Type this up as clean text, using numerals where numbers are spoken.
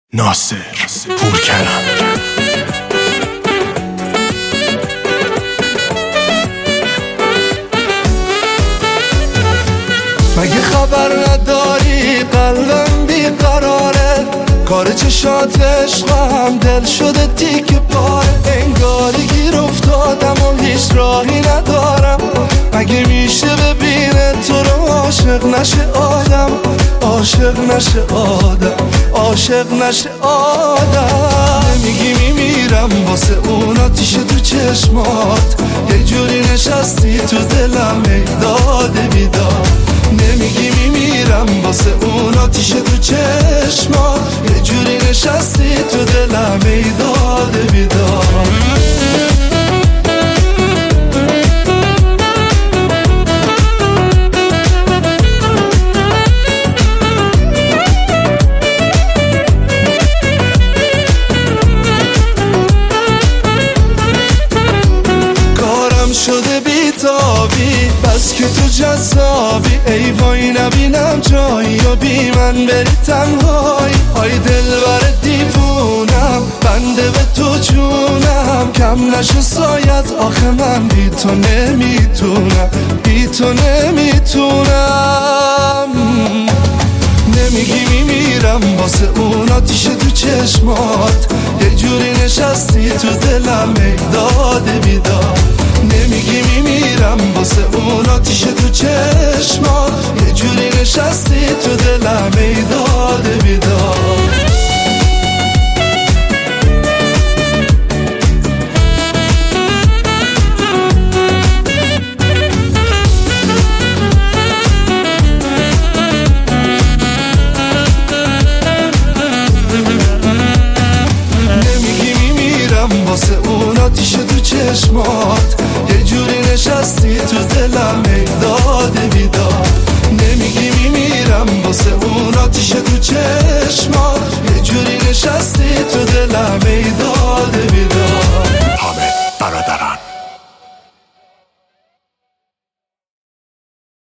ناصر پورکرم. مگه خبر نداری قلبم بیقراره، کار چشات عشقم دل شده تیک پاره، انگاری گیر افتادم و هیچ راهی ندارم. مگه میشه ببینه تو رو عاشق نشه آدم، عاشق نشه آدم، عاشق نشه آدم. نمیگی میمیرم واسه اون آتیش تو چشمات، یه جوری نشستی تو دلم ای داده بیداد. نمیگی میمیرم واسه اون آتیش تو چشمات، یه جوری نشستی تو دلم ای داده بیداد. شده بیتابی بس که تو جذابی، ای وای نبینم جایی و بی من بری تنهایی. های دلبر دیوونم بنده به تو جونم، کم نشه سایت آخه من بی تو نمیتونم، بی تو نمیتونم. نمیگی میمیرم واسه اون آتیش تو چشمات، یه جوری نشستی تو دلم ای داده بیداد. نمیگی میمیرم واسه اون آتیش تو چشمات، یه جوری نشستی تو دلم ای داده بیداد. واسه اون آتیش تو چشمات، یه جوری نشستی تو دلم ای داده بیداد. نمیگی میمیرم واسه اون آتیش تو چشمات.